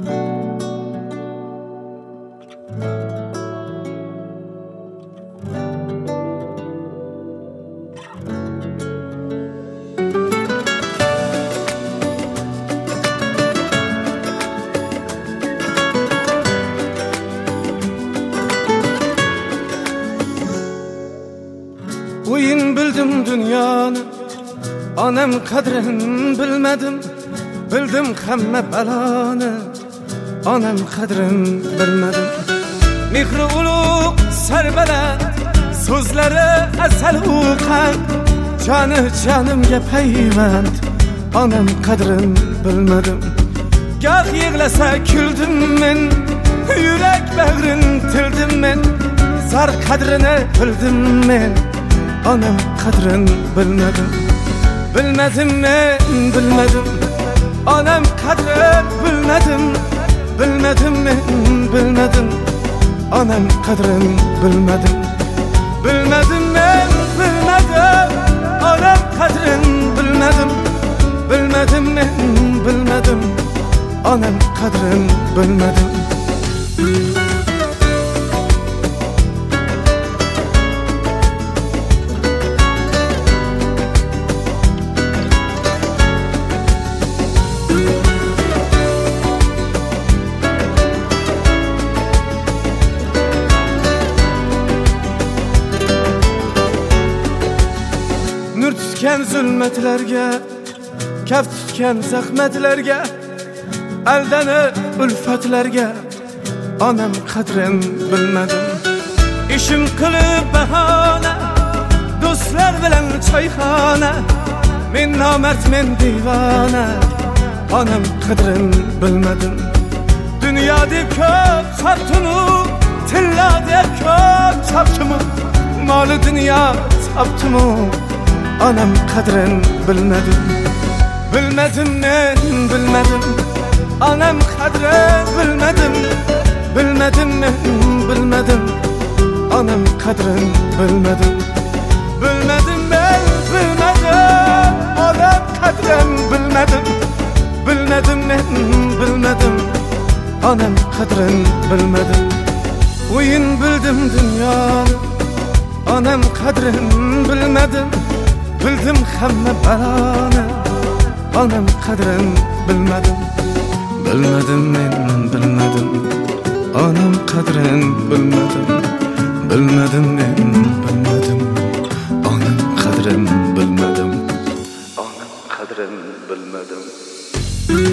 Oyun bildim dünyanı, anam kadrini bilmedim. Bildim hamma baloni, anam qadrini bilmedim. Mehri ulug' sarbaland, so'zlari asal uqan, joni jonimga payvand, anam qadrini bilmedim. Goh yig'lasa kuldim men, yurak bag'rin tildim men, zar qadrini bildim men, anam qadrini bilmedim. Bilmedim men, bilmedim. Anam qadrini bilmedim. Bilmedim men, bilmedim. Anam qadrini bilmedim. Bilmedim men, bilmedim. Anam qadrini bilmedim. Bilmedim men, bilmedim. Anam qadrini bilmedim. Nur tutgan zulmatlarga, kaf tutgan zahmatlarga, aldanib ulfatlarga, onam qadrini bilmedim. İşim qilib bahona, do'stlar bilan choyxona, men nomard men divona, onam qadrini bilmedim. Dünya deb ko'p chopdim-u, tilla deb ko'p chopdim-u, moli dunyo chopdim-u, anam qadrini bilmedim. Bilmedim men, bilmedim. Anam qadrini bilmedim. Bilmedim men, bilmedim. Anam qadrini bilmedim. Bilmedim men, bilmedim. Anam qadrini bilmedim. Bilmedim men, bilmedim. Anam qadrini bilmedim. O'yin bildim dunyoni, anam qadrini bilmedim. Bildim hamma baloni, anam qadrini bilmedim. Bilmedim men, bilmedim. Anam qadrini bilmedim. Bilmedim men, bilmedim. Anam qadrini bilmedim. Anam qadrini bilmedim.